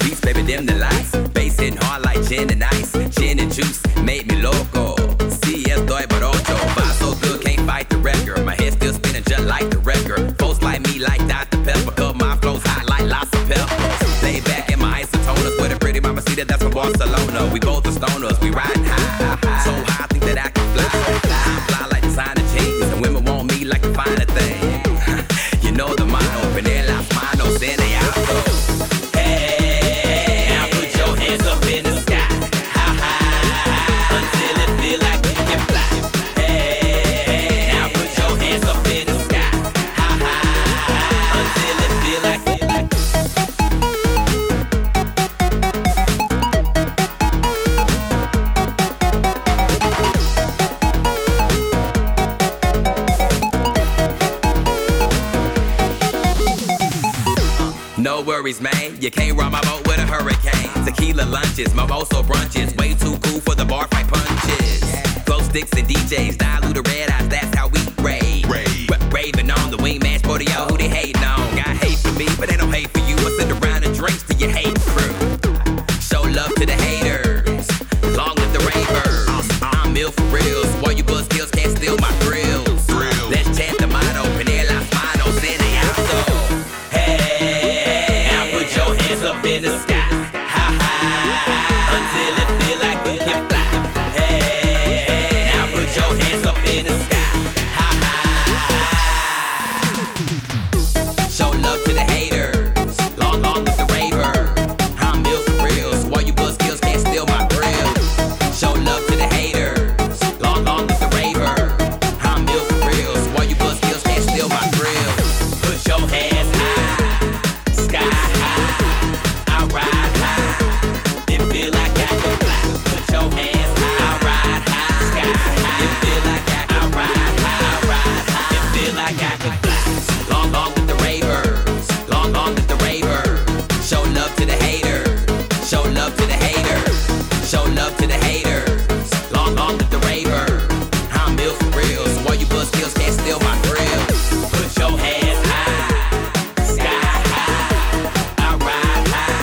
beats, baby, them the lights. Bass hitting hard like gin and ice. Gin and juice made me loco. Si estoy borracho. Vibe so good, can't fight the record. My head still spinning just like the record. Folks like me like Dr. Pepper. Cause my flow's hot like lots of peppers. Lay back in my isotoners with a pretty mamacita that's from Barcelona. We both are stoners, we riding high. So high, I think that I can fly. I fly like designer jeans. And women want me like a finer thing. You know the motto, poner las manos en el alto. Hey, now put your hands up in the sky. How high, until it feel like you can fly. Hey, now put your hands up in the sky. How high, until it feel like you can fly. No worries, man, you can't run my boat with a hurricane. Tequila lunches, mimosa brunches, way too cool for the bar fight punches. Glow sticks and DJs, dilute the red eyes, that's how we rave. Raving on the wing match, Bordeaux, who they hating on? Got hate for me, but they don't hate for you. I sit around and drinks to your hate crew. Show love to the haters, long live the ravers. I'm ill for reals, boy, you buzzkills can't steal my grills. Let's chant the motto, poner las manos en el alto. Up in the sky, how high, until it feel like we can fly. Hey, now put your hands up in the sky, how high. Show love to the haters, long live the raver. I'm ill for reals, while you buzzkills can't steal my grill. Show love to the haters, long live the raver. I'm ill for reals, while you buzzkills can't steal my grill. Put your hands high, sky high. Ride high, it feel like I can fly. Put your hands high, I ride high, sky high. It feel like I can ride high, it feel like I can fly. Long with the ravers, long with the ravers. Show love to the haters, show love to the haters, show love to the haters. Long with the ravers. I'm ill for reals, while you buzzkills can't steal my grill. Put your hands high, sky high, I ride high.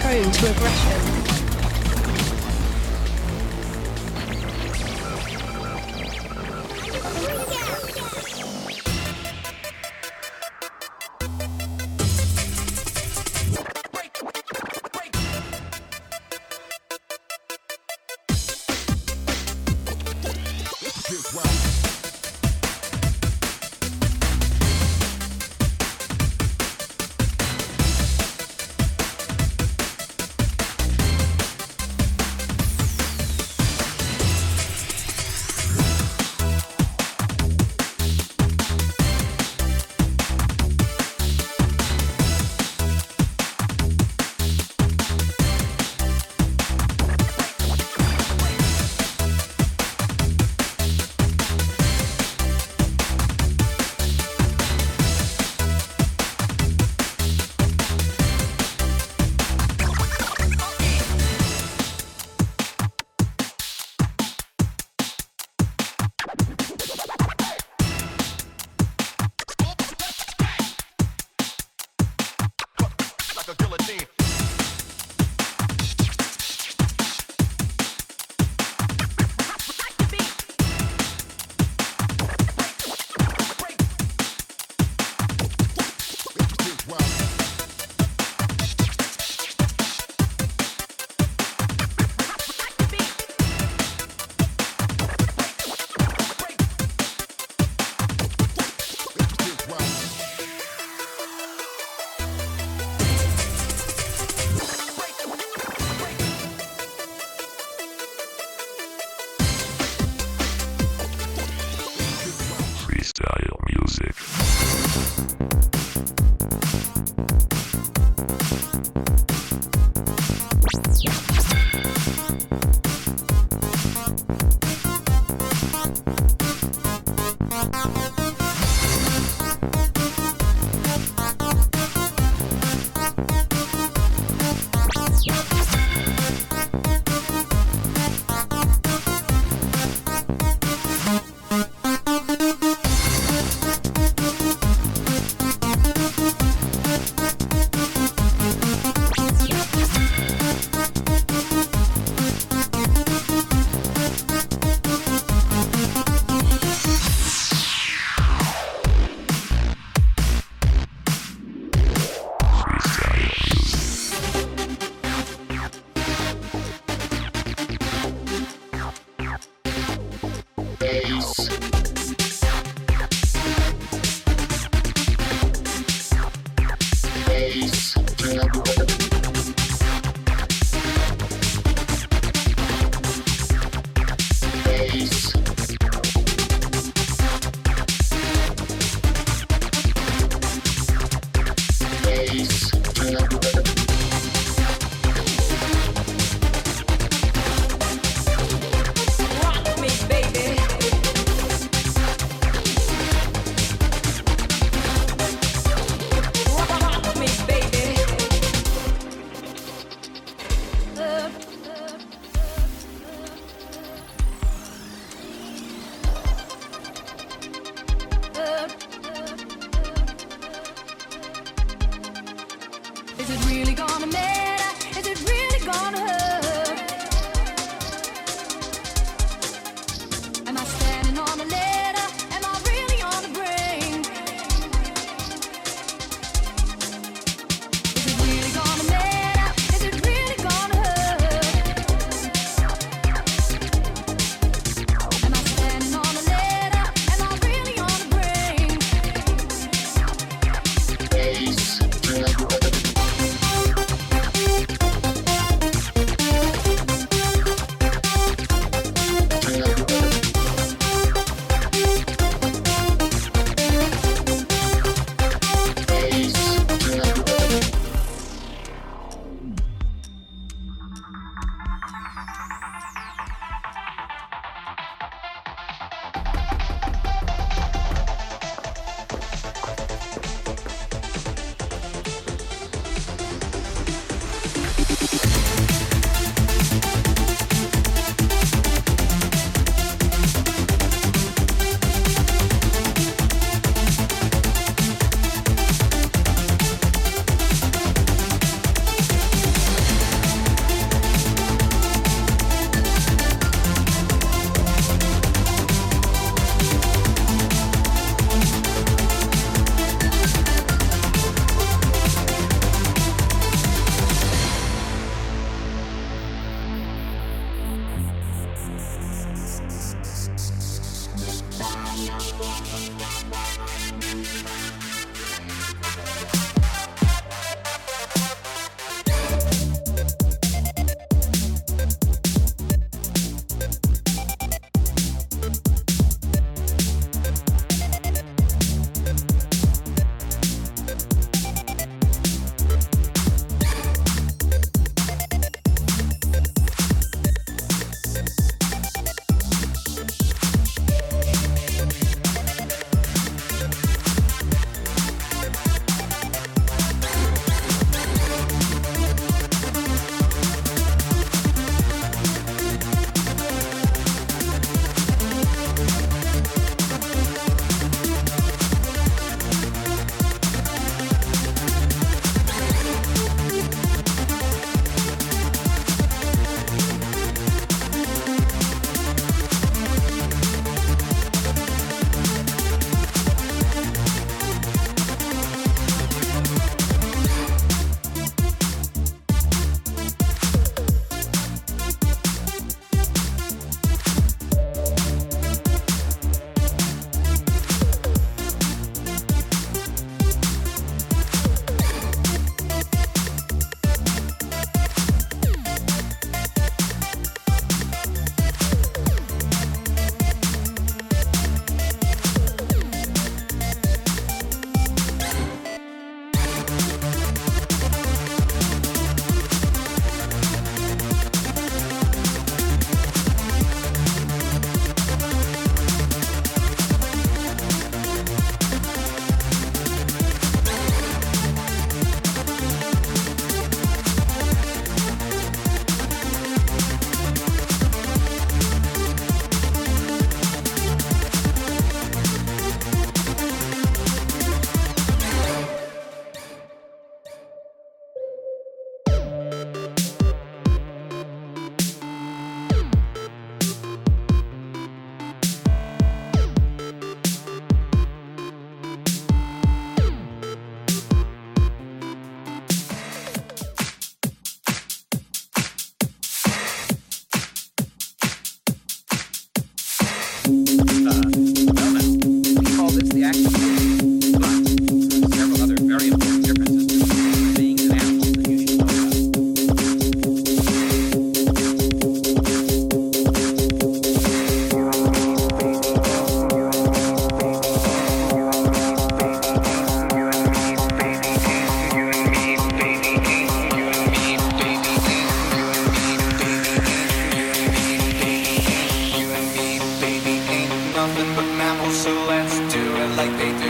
prone to aggression.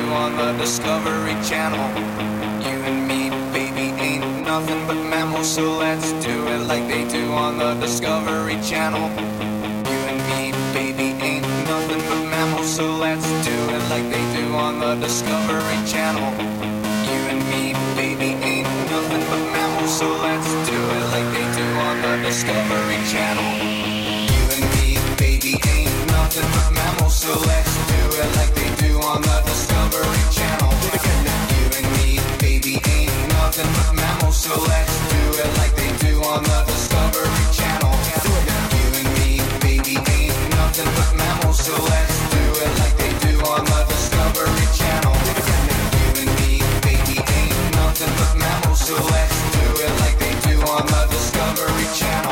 on the Discovery Channel. You and me, baby, ain't nothing but mammals, so let's do it like they do on the Discovery Channel. You and me, baby, ain't nothing but mammals, so let's do it like they do on the Discovery Channel. You and me, baby, ain't nothing but mammals, so let's do it like they do on the Discovery Channel. You and me, baby, ain't nothing but mammals, so let's do it like they do on the Discovery Channel. You and me, baby, ain't nothing but mammals, so let's do it like they do on the Discovery Channel. You and me, baby, ain't nothing but mammals, so let's do it like they do on the Discovery Channel. You and me, baby, ain't nothing but mammals, so let's do it like they do on the Discovery Channel.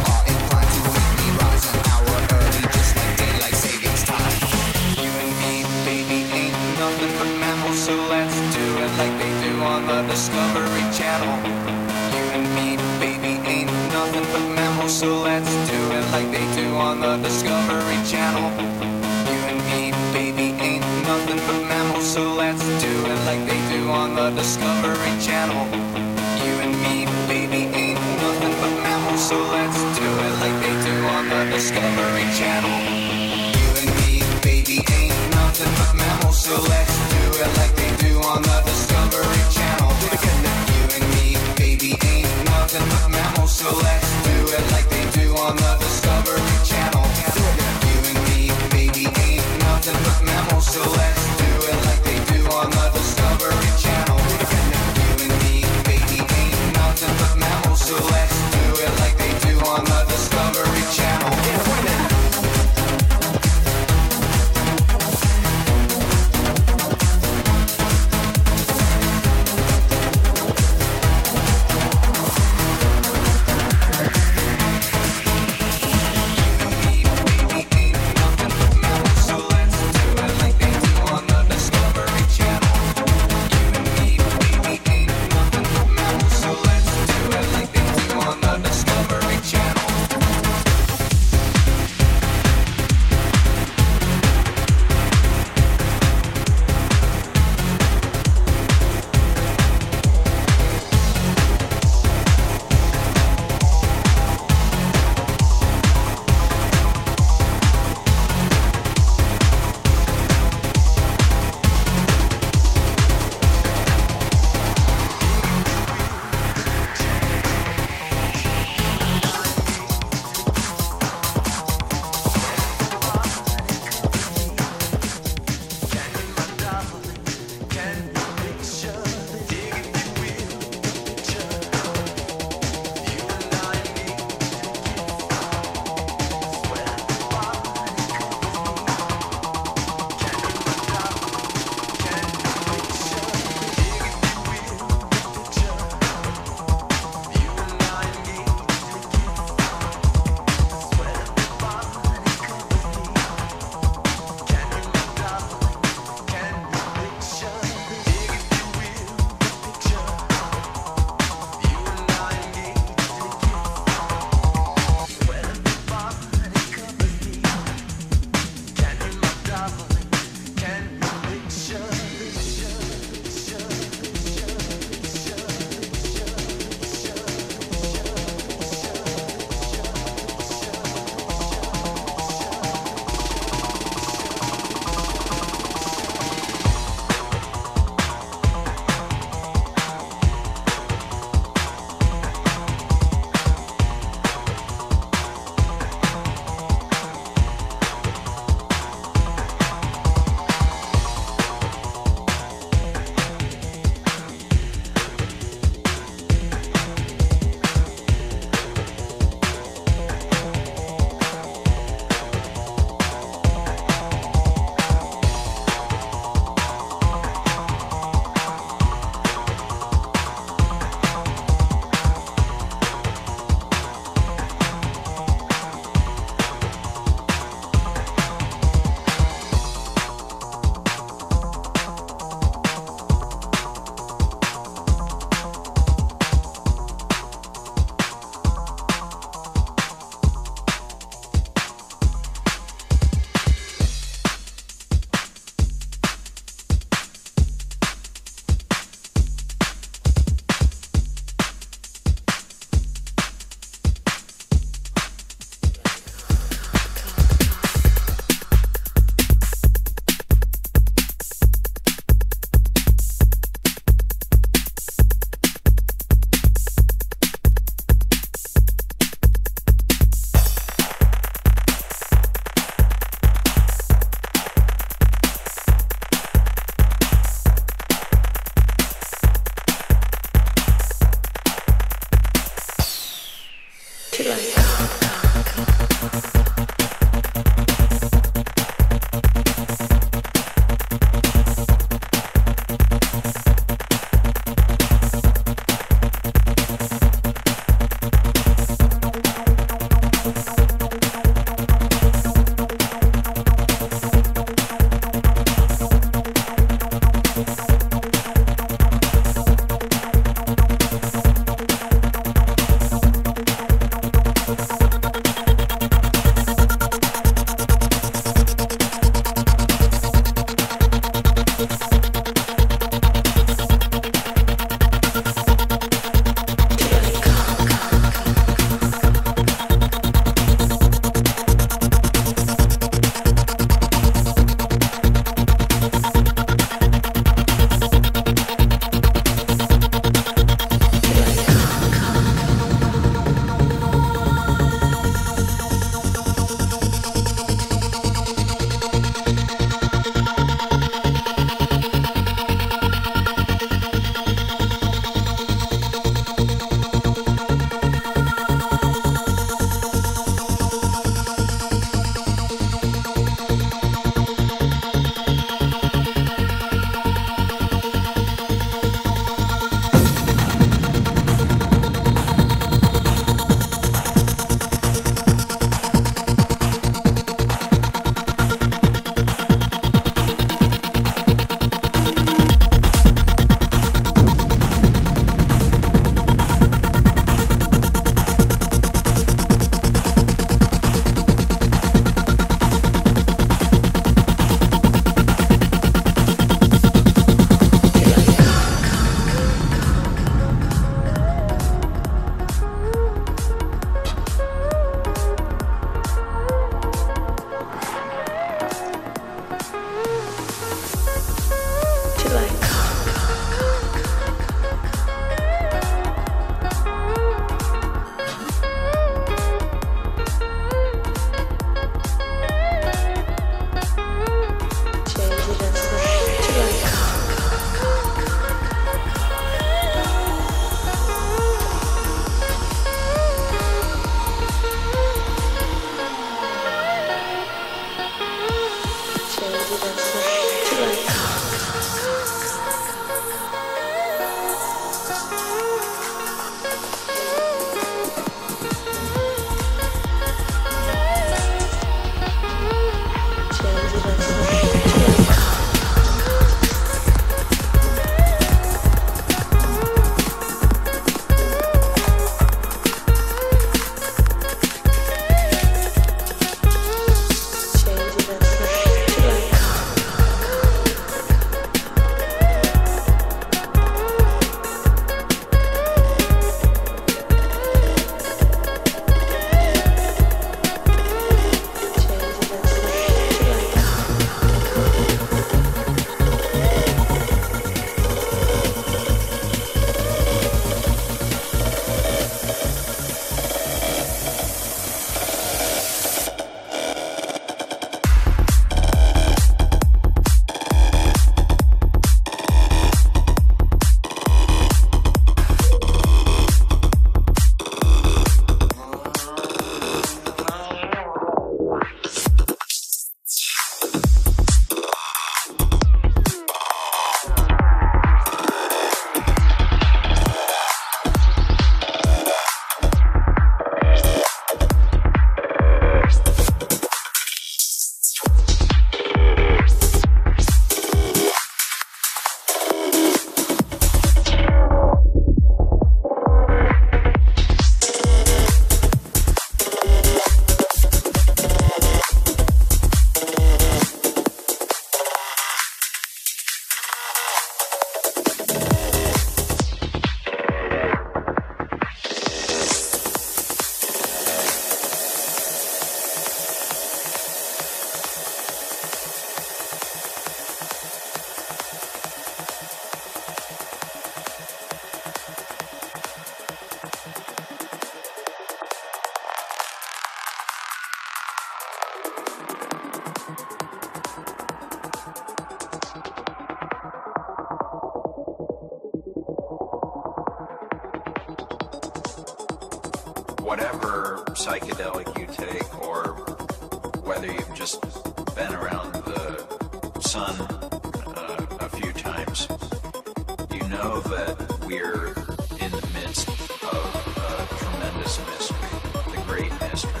whatever psychedelic you take, or whether you've just been around the sun a few times, you know that we're in the midst of a tremendous mystery, the great mystery.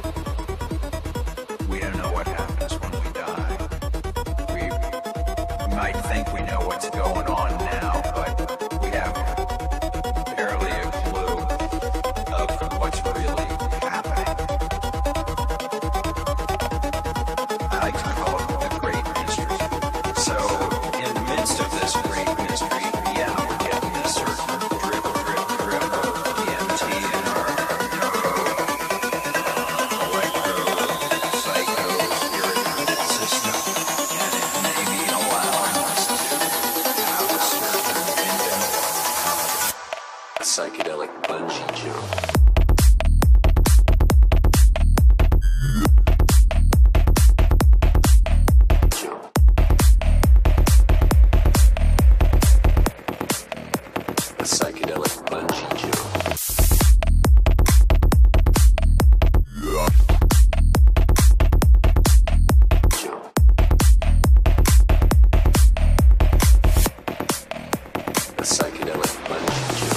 We don't know what happens when we die. We might think we know what's going on now, but we have barely a clue of what's really happening. I like to call it the great mystery. So, in the midst of this great mystery, yeah, we're getting a certain drip of DMT in our electro-psycho-spirit system, and it may be allowing us to have a certain window of a psychedelic bungee jump. A psychedelic bungee jump. A psychedelic bungee jump.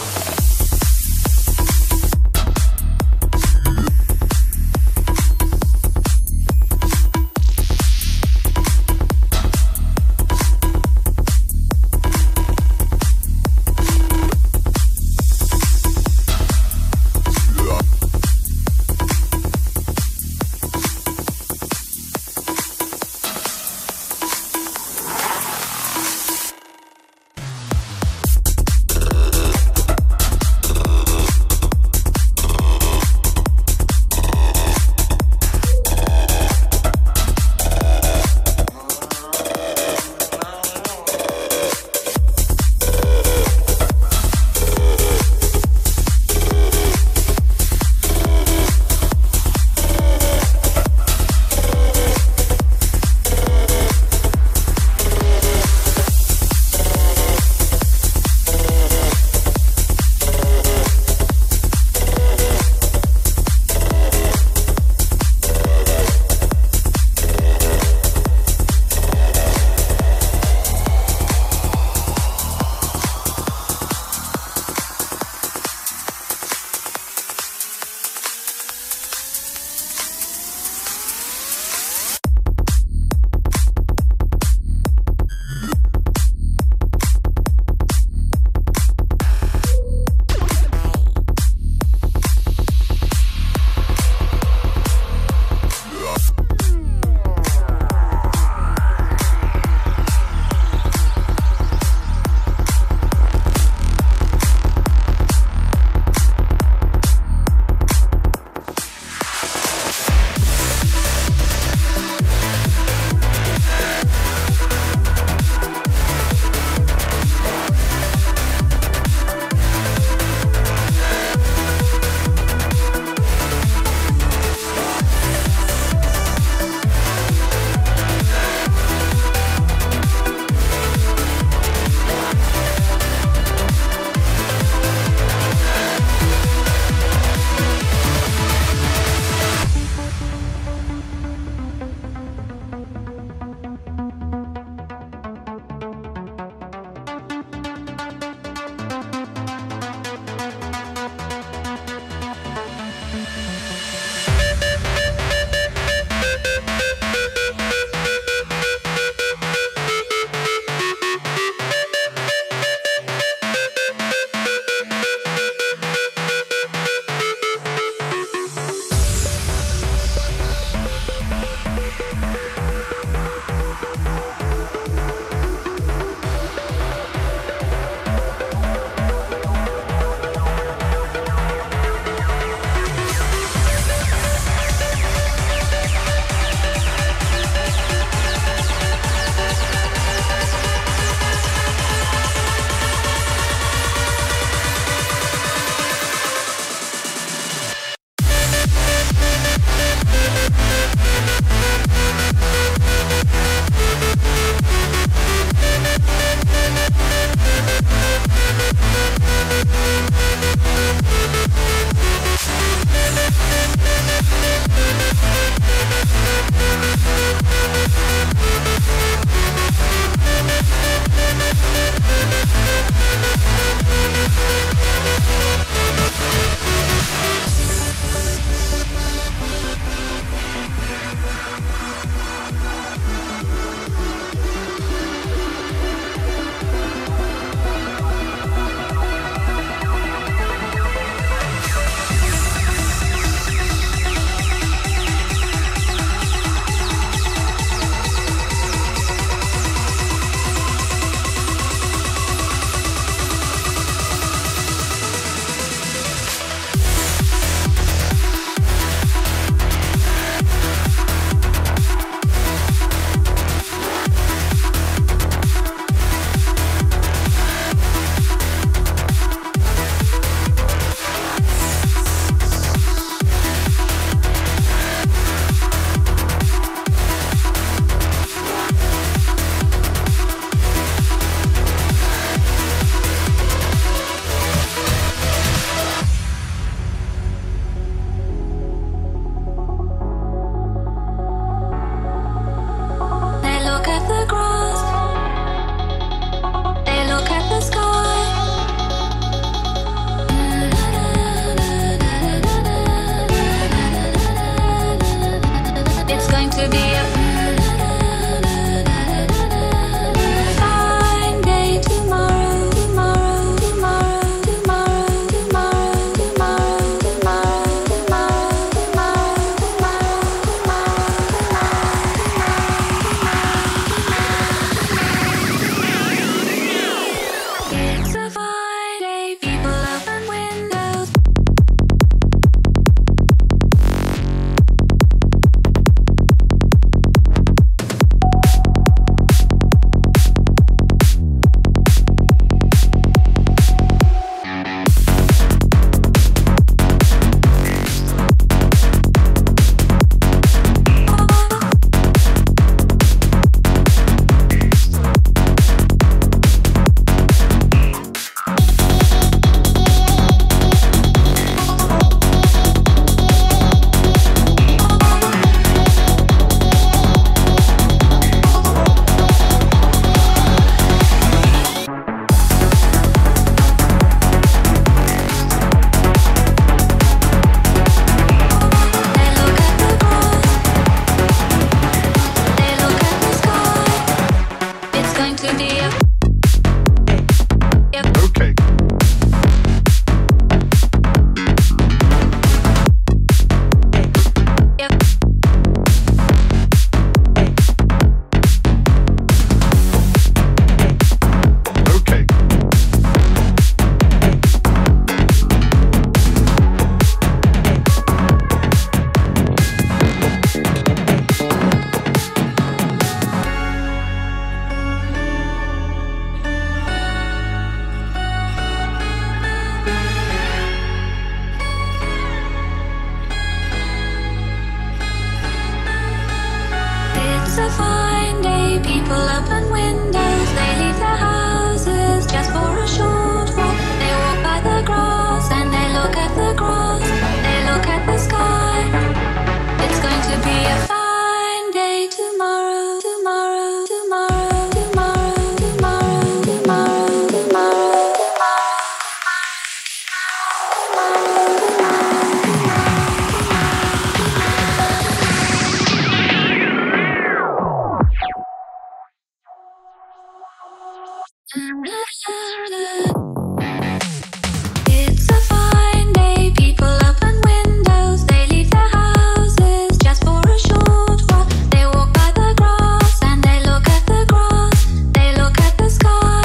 It's a fine day, people open windows, they leave their houses just for a short walk. They walk by the grass and they look at the grass, they look at the sky. It's going to be a fine day tomorrow, tomorrow, tomorrow, tomorrow, tomorrow, tomorrow, tomorrow. It's a fine day, people open windows, they leave their houses just for a short walk. They walk by the grass and they look at the grass, they look at the sky.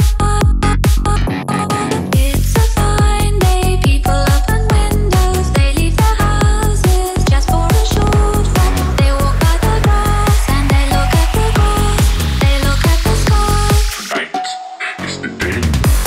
It's a fine day, people open windows, they leave their houses just for a short walk. They walk by the grass and they look at the grass, they look at the sky. Tonight is the day.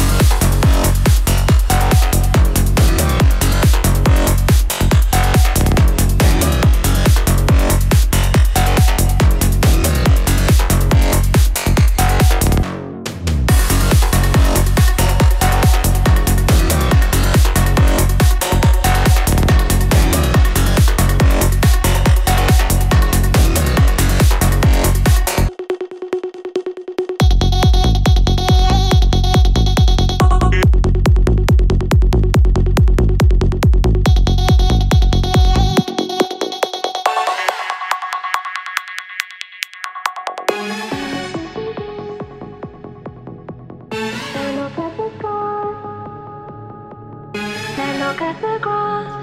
They look at the grass,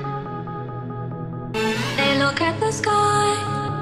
they look at the sky.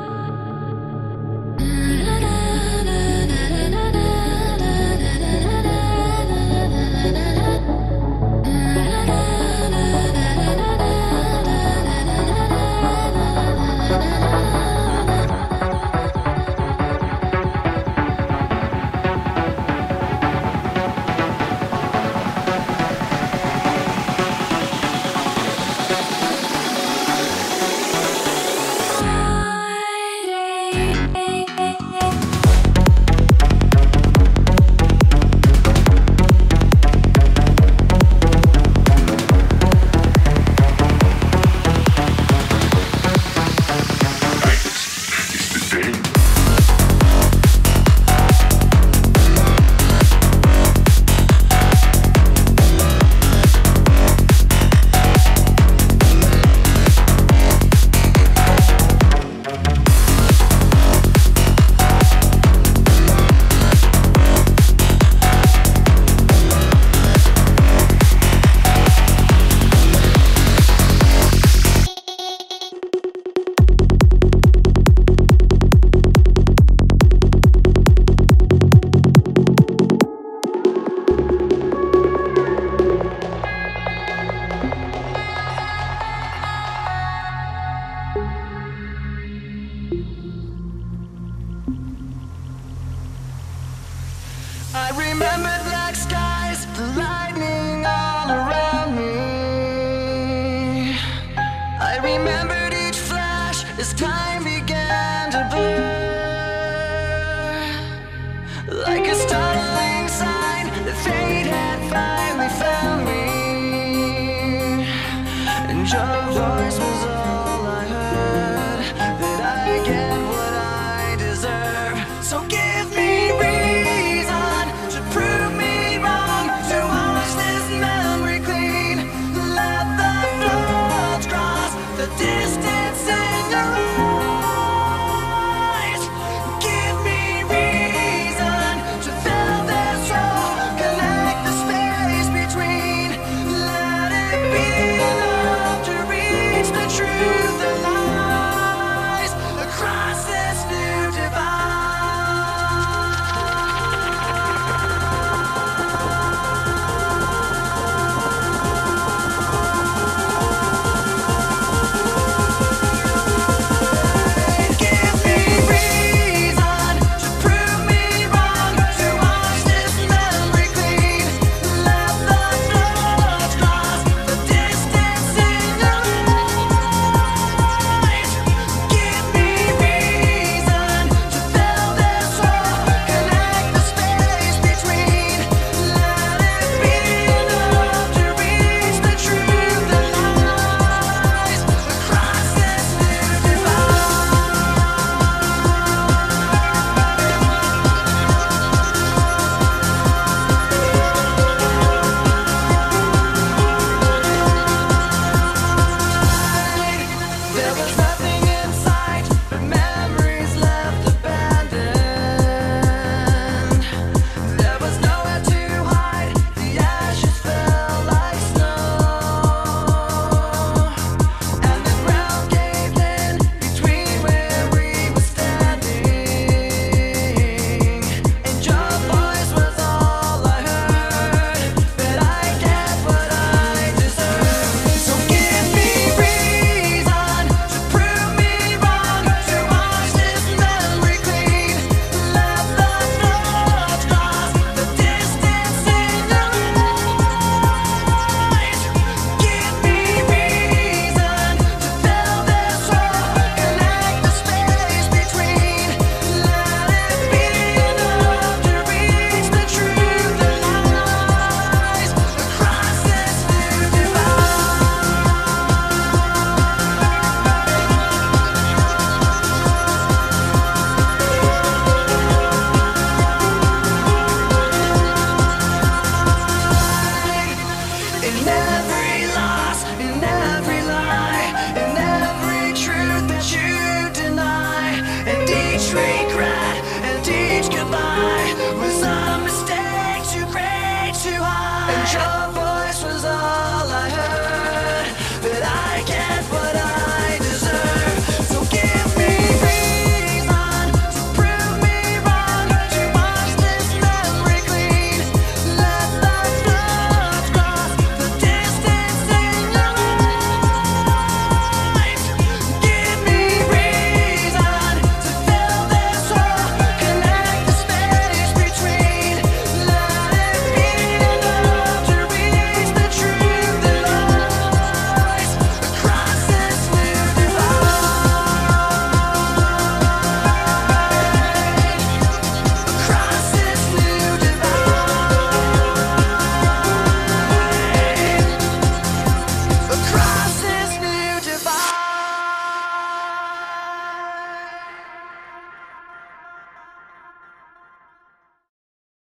I remember black skies, the lightning all around me. I remembered each flash as time began to blur. Like a startling sign that fate had finally found me. And your voice was all I heard, that I get what I deserve. So give me reason to prove me wrong, to wash this memory clean. Let the floods cross the distance in your eyes. trade